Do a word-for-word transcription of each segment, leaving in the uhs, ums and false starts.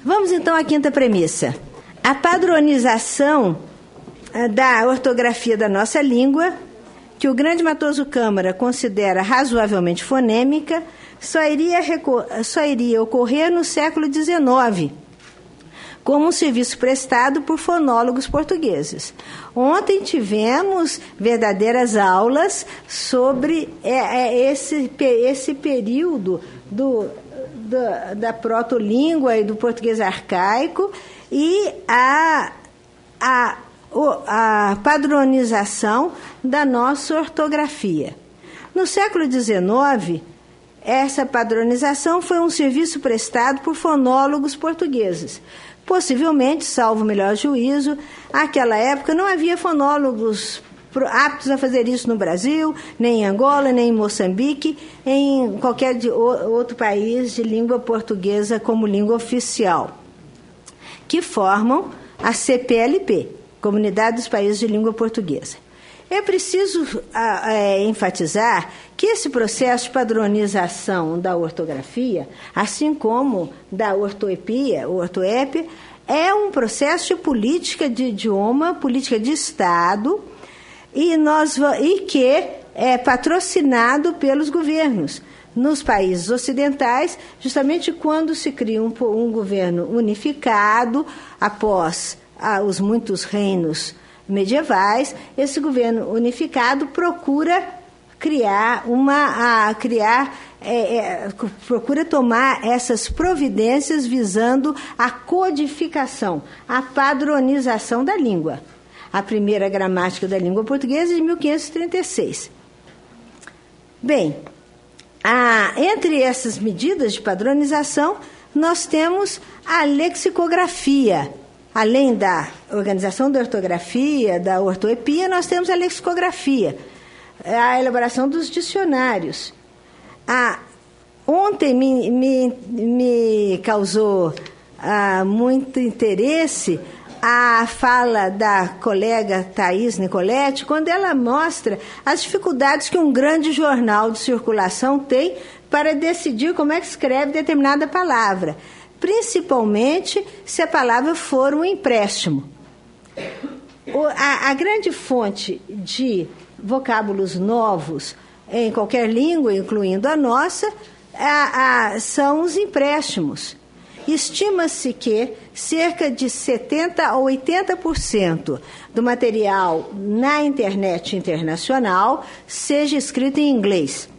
Vamos então à quinta premissa. A padronização da ortografia da nossa língua, que o grande Matoso Câmara considera razoavelmente fonêmica, só iria, só iria ocorrer no século dezenove, como um serviço prestado por fonólogos portugueses. Ontem tivemos verdadeiras aulas sobre é, é, esse, esse período do, do, da protolíngua e do português arcaico e a, a, a padronização da nossa ortografia. No século dezenove, essa padronização foi um serviço prestado por fonólogos portugueses. Possivelmente, salvo o melhor juízo, naquela época não havia fonólogos aptos a fazer isso no Brasil, nem em Angola, nem em Moçambique, em qualquer de outro país de língua portuguesa como língua oficial, que formam a C P L P, Comunidade dos Países de Língua Portuguesa. É preciso é, enfatizar que esse processo de padronização da ortografia, assim como da ortoepia, ortoépia, é um processo de política de idioma, política de Estado, e, nós, e que é patrocinado pelos governos. Nos países ocidentais, justamente quando se cria um, um governo unificado, após ah, os muitos reinos medievais, esse governo unificado procura criar uma a criar é, é, procura tomar essas providências visando a codificação, a padronização da língua. A primeira gramática da língua portuguesa de mil quinhentos e trinta e seis. Bem, a, entre essas medidas de padronização, nós temos a lexicografia. Além da organização da ortografia, da ortoepia, nós temos a lexicografia, a elaboração dos dicionários. Ah, ontem me, me, me causou ah, muito interesse a fala da colega Thaís Nicoletti, quando ela mostra as dificuldades que um grande jornal de circulação tem para decidir como é que escreve determinada palavra, principalmente se a palavra for um empréstimo. O, a, a grande fonte de vocábulos novos em qualquer língua, incluindo a nossa, a, a, são os empréstimos. Estima-se que cerca de setenta por cento a oitenta por cento do material na internet internacional seja escrito em inglês.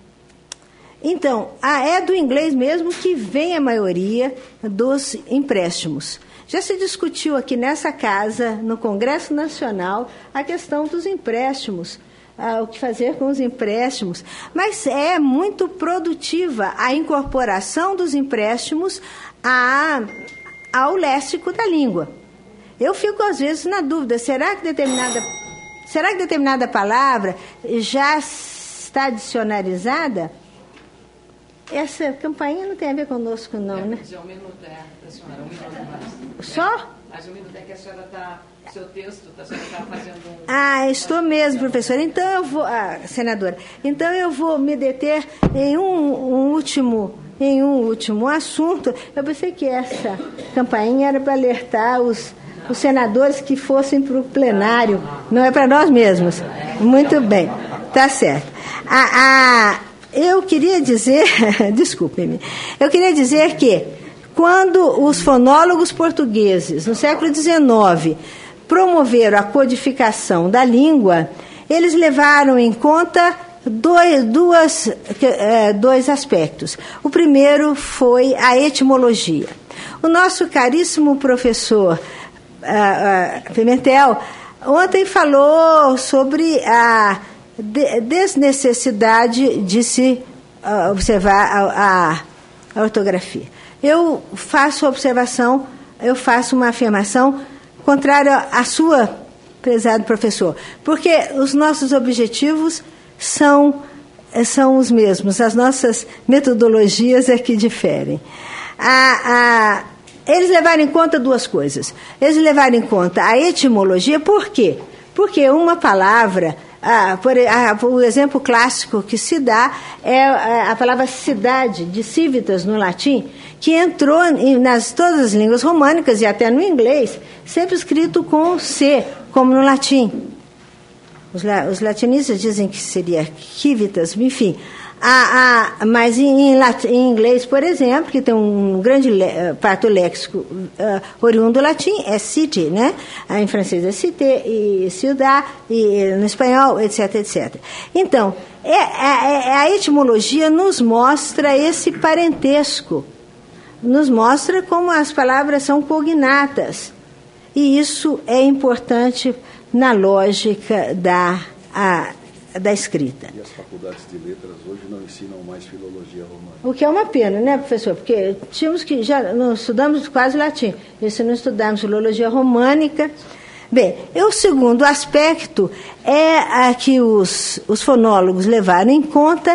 Então, é do inglês mesmo que vem a maioria dos empréstimos. Já se discutiu aqui nessa casa, no Congresso Nacional, a questão dos empréstimos, ah, o que fazer com os empréstimos. Mas é muito produtiva a incorporação dos empréstimos a, ao léxico da língua. Eu fico, às vezes, na dúvida, será que determinada, será que determinada palavra já está dicionarizada? Essa campainha não tem a ver conosco, não, é, né? Um minuto é, da senhora, um minuto mais. Só? Mas um minuto é que a senhora está, seu texto, a senhora está fazendo um... Ah, estou mesmo, professora. Então eu vou, ah, senadora, então eu vou me deter em um, um último, em um último assunto. Eu pensei que essa campainha era para alertar os, os senadores que fossem para o plenário, não é para nós mesmos. Muito bem, tá certo. A... a Eu queria dizer, desculpe-me, eu queria dizer que quando os fonólogos portugueses, no século dezenove, promoveram a codificação da língua, eles levaram em conta dois, duas, dois aspectos. O primeiro foi a etimologia. O nosso caríssimo professor uh, uh, Pimentel ontem falou sobre a desnecessidade de se uh, observar a, a, a ortografia. Eu faço observação, eu faço uma afirmação contrária à sua, prezado professor, porque os nossos objetivos são, são os mesmos, as nossas metodologias é que diferem. A, a, eles levaram em conta duas coisas. Eles levaram em conta a etimologia, por quê? Porque uma palavra Ah, por, ah, o exemplo clássico que se dá é a palavra cidade, de civitas no latim, que entrou em, nas todas as línguas românicas e até no inglês, sempre escrito com C, como no latim. Os, os latinistas dizem que seria civitas, enfim. Ah, ah, mas em, em, em inglês, por exemplo, que tem um grande le, parto léxico uh, oriundo do latim, é city, né? Em francês é cité, e ciudad, e no espanhol, etc, etcétera. Então, é, é, a etimologia nos mostra esse parentesco, nos mostra como as palavras são cognatas, e isso é importante na lógica da a, da escrita. E as faculdades de letras hoje não ensinam mais filologia romana. O que é uma pena, né, professor? Porque tínhamos que já não estudamos quase latim, e se não estudarmos filologia românica. Bem, e o segundo aspecto é a que os, os fonólogos levaram em conta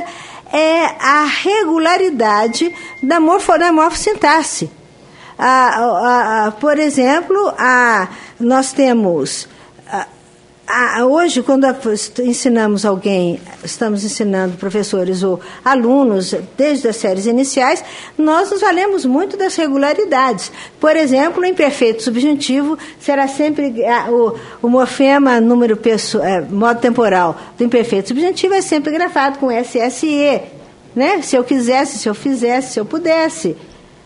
é a regularidade da, morfo, da morfossintaxe. A, a, a, por exemplo, a, nós temos... A, Ah, hoje, quando ensinamos alguém, estamos ensinando professores ou alunos, desde as séries iniciais, nós nos valemos muito das regularidades. Por exemplo, o imperfeito subjuntivo será sempre, ah, o, o morfema, número, perso, é, modo temporal do imperfeito subjuntivo é sempre grafado com S S E, né? Se eu quisesse, se eu fizesse, se eu pudesse,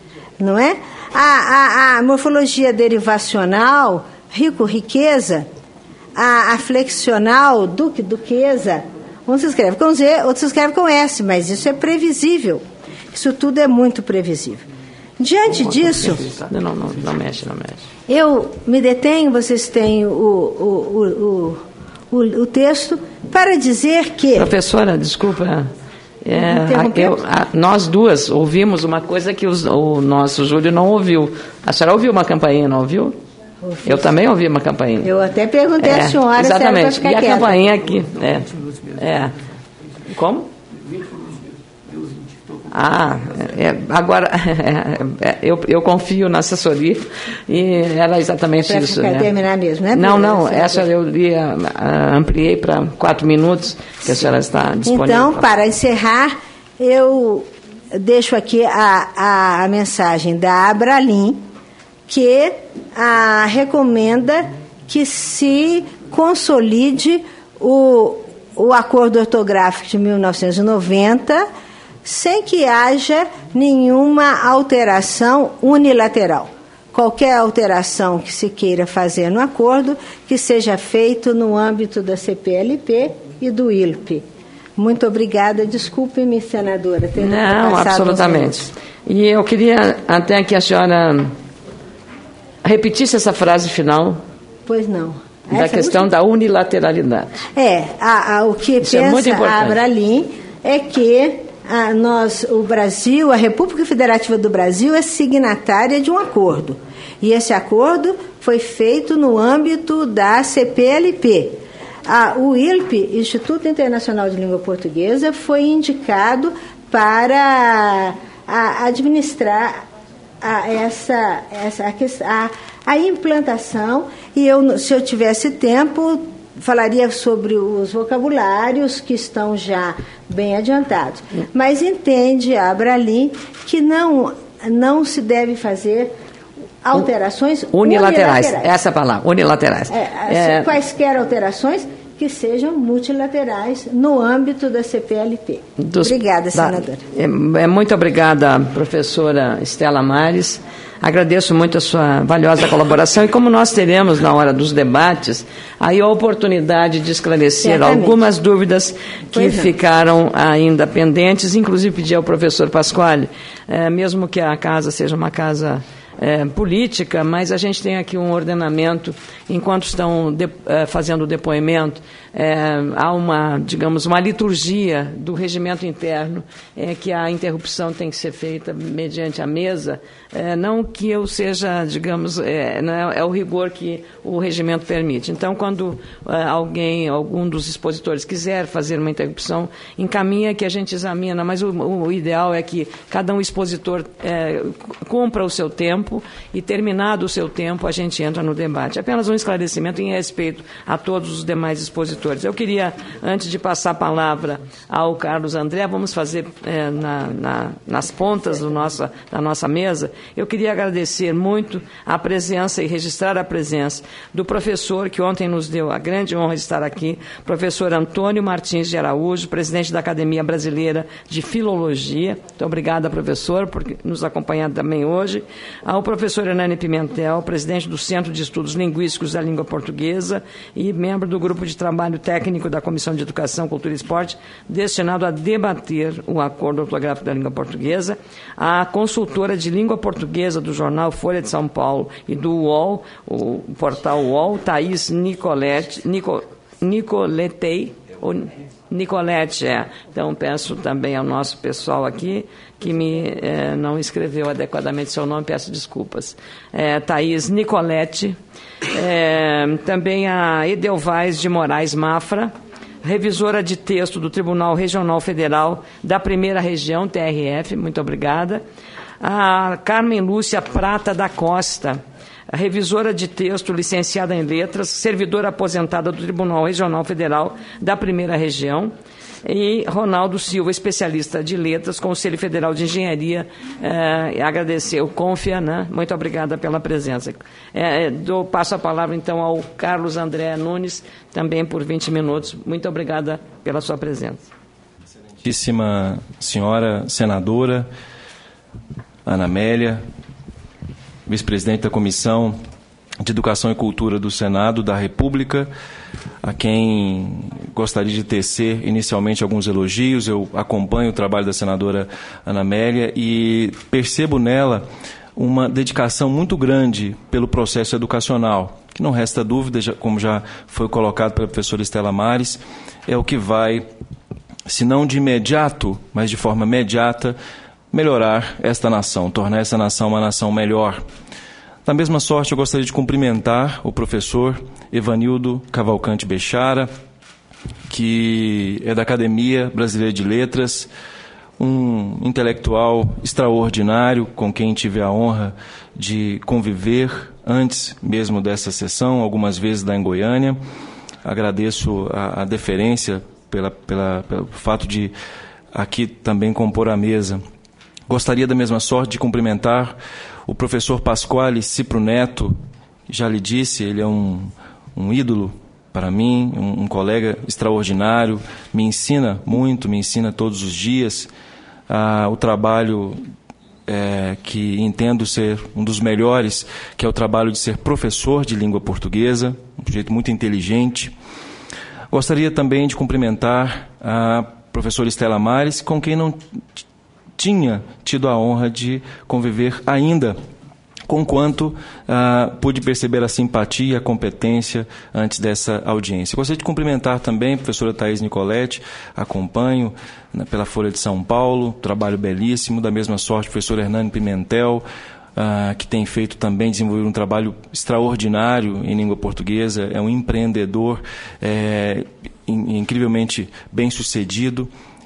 não é? A, a, a morfologia derivacional, rico, riqueza, A, a flexional, duque, duquesa, um se escreve com Z, outro se escreve com S, mas isso é previsível. Isso tudo é muito previsível. Diante disso... Não, não, não, não mexe, não mexe. Eu me detenho, vocês têm o, o, o, o, o texto, para dizer que... Professora, desculpa... É, a, eu, a, nós duas ouvimos uma coisa que os, o nosso Júlio não ouviu. A senhora ouviu uma campainha, não ouviu? Eu também ouvi uma campainha. Eu até perguntei é, à senhora exatamente. se era para ficar e a quieta. campainha aqui. É. É. Como? Ah, é, agora é, é, eu, eu confio na assessoria e era exatamente é isso. Para né? terminar mesmo, né? Não, não, essa eu li, uh, ampliei para quatro minutos, que a senhora está disponível. Então, para encerrar, eu deixo aqui a, a, a mensagem da Abralin, que a, recomenda que se consolide o, o acordo ortográfico de mil novecentos e noventa, sem que haja nenhuma alteração unilateral. Qualquer alteração que se queira fazer no acordo, que seja feito no âmbito da C P L P e do I L P. Muito obrigada. Desculpe-me, senadora. Ter Não, absolutamente. E eu queria até que a senhora repetisse essa frase final. Pois não. Da essa questão não... da unilateralidade. É, a, a, o que Isso pensa é a Abralin é que a, nós, o Brasil, a República Federativa do Brasil é signatária de um acordo. E esse acordo foi feito no âmbito da C P L P. A, o I L P, Instituto Internacional de Língua Portuguesa, foi indicado para a, administrar a, essa, essa, a, a, a implantação, e eu, se eu tivesse tempo, falaria sobre os vocabulários que estão já bem adiantados. Mas entende a Abralin que não, não se deve fazer alterações unilaterais. unilaterais. Essa palavra, unilaterais. É, é... Quaisquer alterações que sejam multilaterais no âmbito da C P L P. Dos, obrigada, senadora. Da, é, é, muito obrigada, professora Estela Mares. Agradeço muito a sua valiosa colaboração e como nós teremos na hora dos debates, aí a oportunidade de esclarecer Certamente. algumas dúvidas que pois ficaram não. ainda pendentes, inclusive pedir ao professor Pasquale, é, mesmo que a casa seja uma casa é, política, mas a gente tem aqui um ordenamento, enquanto estão de, é, fazendo o depoimento, é, há uma, digamos, uma liturgia do regimento interno, é, que a interrupção tem que ser feita mediante a mesa, é, não que eu seja, digamos, é, não é, é o rigor que o regimento permite. Então, quando é, alguém, algum dos expositores quiser fazer uma interrupção, encaminha que a gente examina, mas o, o ideal é que cada um expositor é, cumpra o seu tempo, tempo e, terminado o seu tempo, a gente entra no debate. Apenas um esclarecimento em respeito a todos os demais expositores. Eu queria, antes de passar a palavra ao Carlos André, vamos fazer é, na, na, nas pontas do nossa, da nossa mesa, eu queria agradecer muito a presença e registrar a presença do professor que ontem nos deu a grande honra de estar aqui, professor Antônio Martins de Araújo, presidente da Academia Brasileira de Filologia. Muito obrigada, professor, por nos acompanhar também hoje. Ao professor Hernani Pimentel, presidente do Centro de Estudos Linguísticos da Língua Portuguesa e membro do Grupo de Trabalho Técnico da Comissão de Educação, Cultura e Esporte, destinado a debater o acordo ortográfico da língua portuguesa. A consultora de língua portuguesa do jornal Folha de São Paulo e do U O L, o portal U O L, Thaís Nicolete, Nico, Nicoletei, ou Nicolete, é. Então, peço também ao nosso pessoal aqui que me eh, não escreveu adequadamente seu nome, peço desculpas. É, Thaís Nicolete, é, também a Edelvais de Moraes Mafra, revisora de texto do Tribunal Regional Federal da Primeira Região, T R F, muito obrigada. A Carmen Lúcia Prata da Costa, revisora de texto, licenciada em letras, servidora aposentada do Tribunal Regional Federal da Primeira Região, e Ronaldo Silva, especialista de letras, Conselho Federal de Engenharia, eh, agradecer o Confia, né? Muito obrigada pela presença. Eh, dou, passo a palavra, então, ao Carlos André Nunes, também por vinte minutos. Muito obrigada pela sua presença. Excelentíssima senhora senadora Ana Amélia, vice-presidente da Comissão de Educação e Cultura do Senado da República, a quem gostaria de tecer inicialmente alguns elogios. Eu acompanho o trabalho da senadora Ana Amélia e percebo nela uma dedicação muito grande pelo processo educacional, que não resta dúvida, como já foi colocado pela professora Estela Mares, é o que vai, se não de imediato, mas de forma imediata, melhorar esta nação, tornar essa nação uma nação melhor. Da mesma sorte, eu gostaria de cumprimentar o professor Evanildo Cavalcante Bechara, que é da Academia Brasileira de Letras, um intelectual extraordinário com quem tive a honra de conviver antes mesmo dessa sessão, algumas vezes lá em Goiânia. Agradeço a, a deferência pela, pela, pelo fato de aqui também compor a mesa. Gostaria da mesma sorte de cumprimentar o professor Pasquale Cipro Neto, já lhe disse, ele é um, um ídolo para mim, um, um colega extraordinário, me ensina muito, me ensina todos os dias ah, o trabalho é, que entendo ser um dos melhores, que é o trabalho de ser professor de língua portuguesa, um jeito muito inteligente. Gostaria também de cumprimentar a professora Estela Mares, com quem não tinha tido a honra de conviver ainda, conquanto ah, pude perceber a simpatia e a competência antes dessa audiência. Gostaria de cumprimentar também a professora Thaís Nicolete, acompanho né, pela Folha de São Paulo, trabalho belíssimo, da mesma sorte o professor Hernani Pimentel, ah, que tem feito também, desenvolver um trabalho extraordinário em língua portuguesa, é um empreendedor é, incrivelmente bem-sucedido,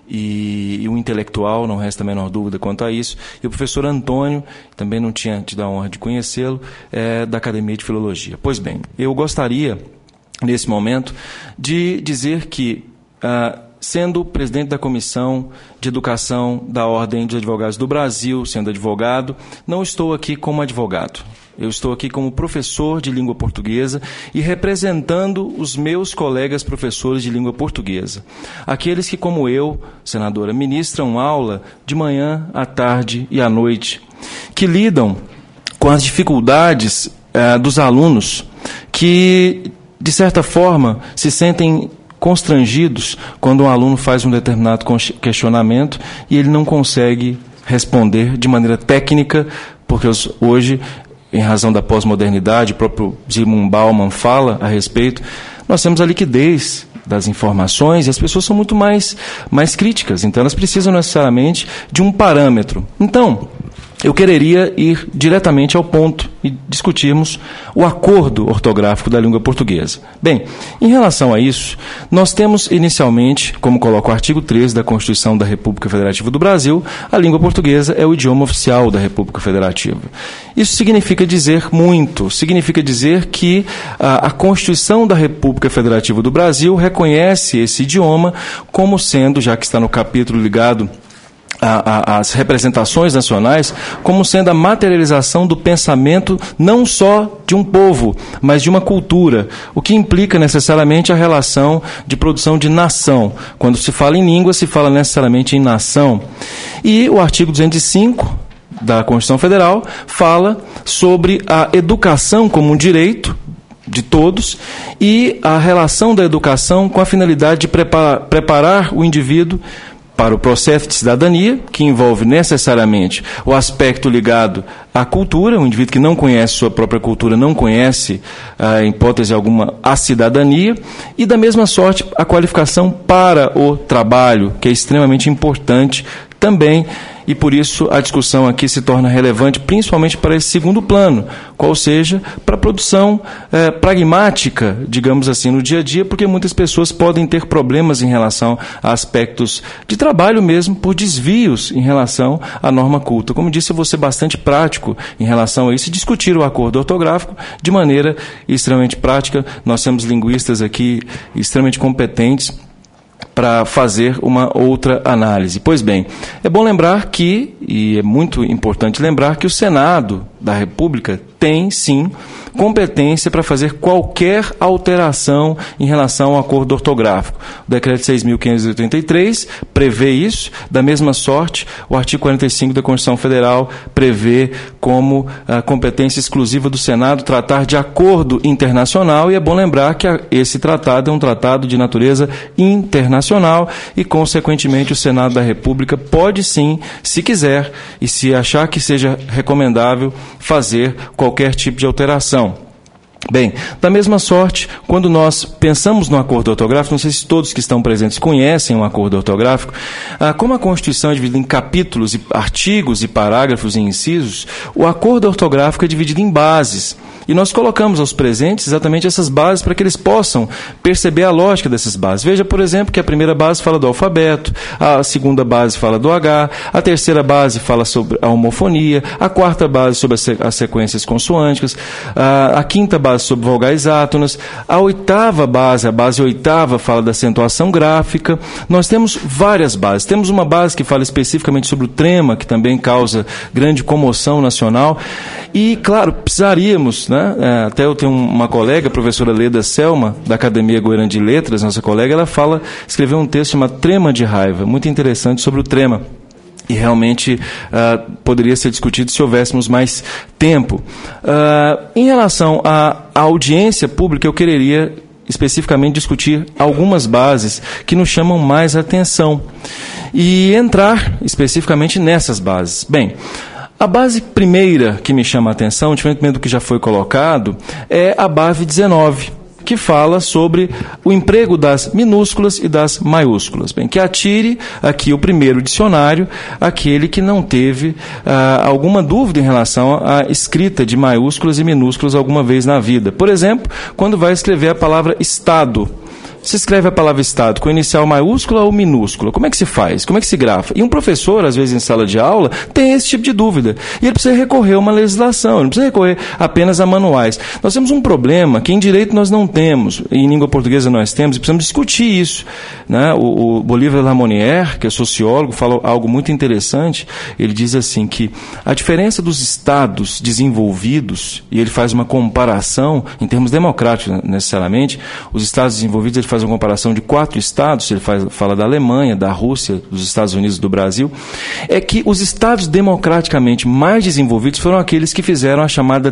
E, e um intelectual, não resta a menor dúvida quanto a isso, e o professor Antônio, também não tinha tido a honra de conhecê-lo, é, da Academia de Filologia. Pois bem, eu gostaria, nesse momento, de dizer que, ah, sendo presidente da Comissão de Educação da Ordem dos Advogados do Brasil, sendo advogado, não estou aqui como advogado. Eu estou aqui como professor de língua portuguesa e representando os meus colegas professores de língua portuguesa. Aqueles que, como eu, senadora, ministram aula de manhã, à tarde e à noite, que lidam com as dificuldades eh, dos alunos, que, de certa forma, se sentem constrangidos quando um aluno faz um determinado questionamento e ele não consegue responder de maneira técnica, porque hoje, em razão da pós-modernidade, o próprio Zygmunt Bauman fala a respeito, nós temos a liquidez das informações e as pessoas são muito mais, mais críticas, então elas precisam necessariamente de um parâmetro. Então, eu quereria ir diretamente ao ponto e discutirmos o acordo ortográfico da língua portuguesa. Bem, em relação a isso, nós temos inicialmente, como coloca o artigo treze da Constituição da República Federativa do Brasil, a língua portuguesa é o idioma oficial da República Federativa. Isso significa dizer muito, significa dizer que a, a Constituição da República Federativa do Brasil reconhece esse idioma como sendo, já que está no capítulo ligado A, a, as representações nacionais, como sendo a materialização do pensamento não só de um povo, mas de uma cultura, o que implica necessariamente a relação de produção de nação. Quando se fala em língua, se fala necessariamente em nação. E o artigo duzentos e cinco da Constituição Federal fala sobre a educação como um direito de todos e a relação da educação com a finalidade de preparar, preparar o indivíduo para o processo de cidadania, que envolve necessariamente o aspecto ligado à cultura. O indivíduo que não conhece sua própria cultura não conhece, em hipótese alguma, a cidadania, e da mesma sorte a qualificação para o trabalho, que é extremamente importante também, e por isso a discussão aqui se torna relevante principalmente para esse segundo plano, qual seja, para a produção eh, pragmática, digamos assim, no dia a dia, porque muitas pessoas podem ter problemas em relação a aspectos de trabalho mesmo, por desvios em relação à norma culta. Como disse, eu vou ser bastante prático em relação a isso e discutir o acordo ortográfico de maneira extremamente prática. Nós temos linguistas aqui extremamente competentes para fazer uma outra análise. Pois bem, é bom lembrar que, e é muito importante lembrar, que o Senado da República tem, sim, competência para fazer qualquer alteração em relação ao acordo ortográfico. O decreto seis mil quinhentos e oitenta e três prevê isso. Da mesma sorte, o artigo quarenta e cinco da Constituição Federal prevê como a competência exclusiva do Senado tratar de acordo internacional, e é bom lembrar que esse tratado é um tratado de natureza internacional e, consequentemente, o Senado da República pode, sim, se quiser e se achar que seja recomendável, fazer qualquer tipo de alteração. Bem, da mesma sorte, quando nós pensamos no acordo ortográfico, não sei se todos que estão presentes conhecem o acordo ortográfico, ah, como a Constituição é dividida em capítulos, e artigos e parágrafos e incisos, o acordo ortográfico é dividido em bases. E nós colocamos aos presentes exatamente essas bases para que eles possam perceber a lógica dessas bases. Veja, por exemplo, que a primeira base fala do alfabeto, a segunda base fala do H, a terceira base fala sobre a homofonia, a quarta base sobre as sequências consoânticas, a, a quinta base sobre vogais átonas, a oitava base, a base oitava, fala da acentuação gráfica. Nós temos várias bases. Temos uma base que fala especificamente sobre o trema, que também causa grande comoção nacional. E, claro, precisaríamos, né? É, até eu tenho uma colega, a professora Leda Selma, da Academia Goiânia de Letras, nossa colega, ela fala, escreveu um texto chamado Trema de Raiva, muito interessante sobre o trema. E realmente uh, poderia ser discutido se houvéssemos mais tempo. Uh, em relação à, à audiência pública, eu quereria especificamente discutir algumas bases que nos chamam mais atenção e entrar especificamente nessas bases. Bem, a base primeira que me chama a atenção, diferentemente do que já foi colocado, é a base dezenove, que fala sobre o emprego das minúsculas e das maiúsculas. Bem, que atire aqui o primeiro dicionário, aquele que não teve ah, alguma dúvida em relação à escrita de maiúsculas e minúsculas alguma vez na vida. Por exemplo, quando vai escrever a palavra Estado. Se escreve a palavra Estado com inicial maiúscula ou minúscula, como é que se faz? Como é que se grafa? E um professor, às vezes em sala de aula, tem esse tipo de dúvida. E ele precisa recorrer a uma legislação, ele não precisa recorrer apenas a manuais. Nós temos um problema que em direito nós não temos, e em língua portuguesa nós temos, e precisamos discutir isso. Né? O, o Bolívar Lamonnière, que é sociólogo, falou algo muito interessante. Ele diz assim que a diferença dos estados desenvolvidos, e ele faz uma comparação, em termos democráticos necessariamente, os estados desenvolvidos, ele faz uma comparação de quatro estados, ele faz, fala da Alemanha, da Rússia, dos Estados Unidos, do Brasil, é que os estados democraticamente mais desenvolvidos foram aqueles que fizeram a chamada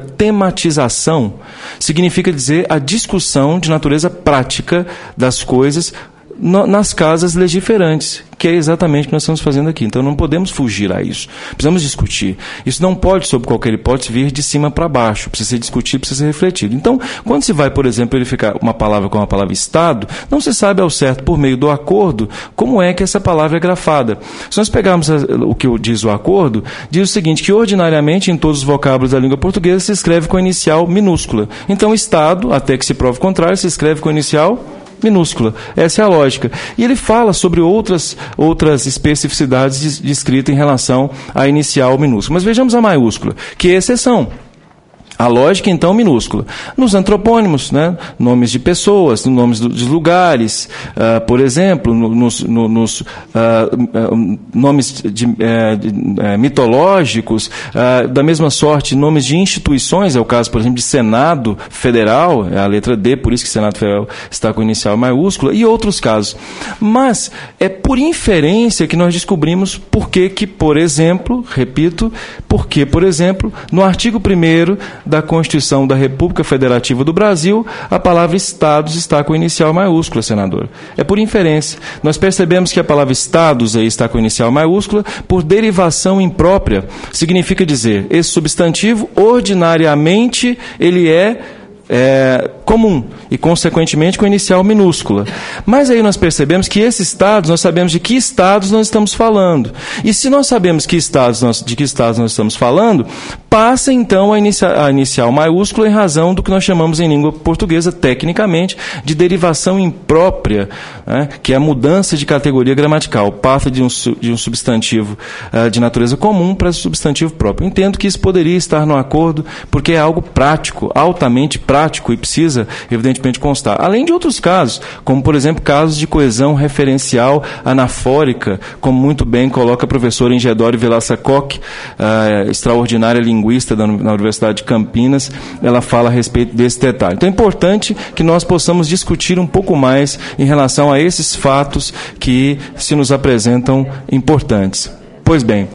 tematização. Significa dizer a discussão de natureza prática das coisas no, nas casas legiferantes, que é exatamente o que nós estamos fazendo aqui. Então não podemos fugir a isso. Precisamos discutir. Isso não pode, sob qualquer hipótese, vir de cima para baixo. Precisa ser discutido, precisa ser refletido. Então, quando se vai, por exemplo, verificar uma palavra como a palavra Estado, não se sabe ao certo, por meio do acordo, como é que essa palavra é grafada. Se nós pegarmos o que diz o acordo, diz o seguinte, que ordinariamente em todos os vocábulos da língua portuguesa se escreve com a inicial minúscula. Então, Estado, até que se prove o contrário, se escreve com a inicial minúscula. Essa é a lógica. E ele fala sobre outras, outras especificidades de, de escrita em relação à inicial minúscula. Mas vejamos a maiúscula, que é exceção. A lógica, então, minúscula. Nos antropônimos, né, nomes de pessoas, nomes de lugares, uh, por exemplo, no, nos, no, nos uh, uh, nomes de, uh, de, uh, mitológicos, uh, da mesma sorte, nomes de instituições, é o caso, por exemplo, de Senado Federal, é a letra D, por isso que Senado Federal está com inicial maiúscula, e outros casos. Mas é por inferência que nós descobrimos por que, que, por exemplo, repito, porque, por exemplo, no artigo primeiro da Constituição da República Federativa do Brasil, a palavra Estados está com inicial maiúscula, senador. É por inferência. Nós percebemos que a palavra Estados aí está com inicial maiúscula por derivação imprópria. Significa dizer, esse substantivo, ordinariamente, ele é É, comum e, consequentemente, com inicial minúscula. Mas aí nós percebemos que esses estados, nós sabemos de que estados nós estamos falando. E se nós sabemos que estados nós, de que estados nós estamos falando, passa então a, inicia, a inicial maiúscula em razão do que nós chamamos em língua portuguesa, tecnicamente, de derivação imprópria, né, que é a mudança de categoria gramatical. Passa de um, de um substantivo uh, de natureza comum para substantivo próprio. Entendo que isso poderia estar no acordo, porque é algo prático, altamente prático, prático e precisa, evidentemente, constar. Além de outros casos, como, por exemplo, casos de coesão referencial anafórica, como muito bem coloca a professora Ingedore Velassacoque, uh, extraordinária linguista da, na Universidade de Campinas, ela fala a respeito desse detalhe. Então é importante que nós possamos discutir um pouco mais em relação a esses fatos que se nos apresentam importantes. Pois bem,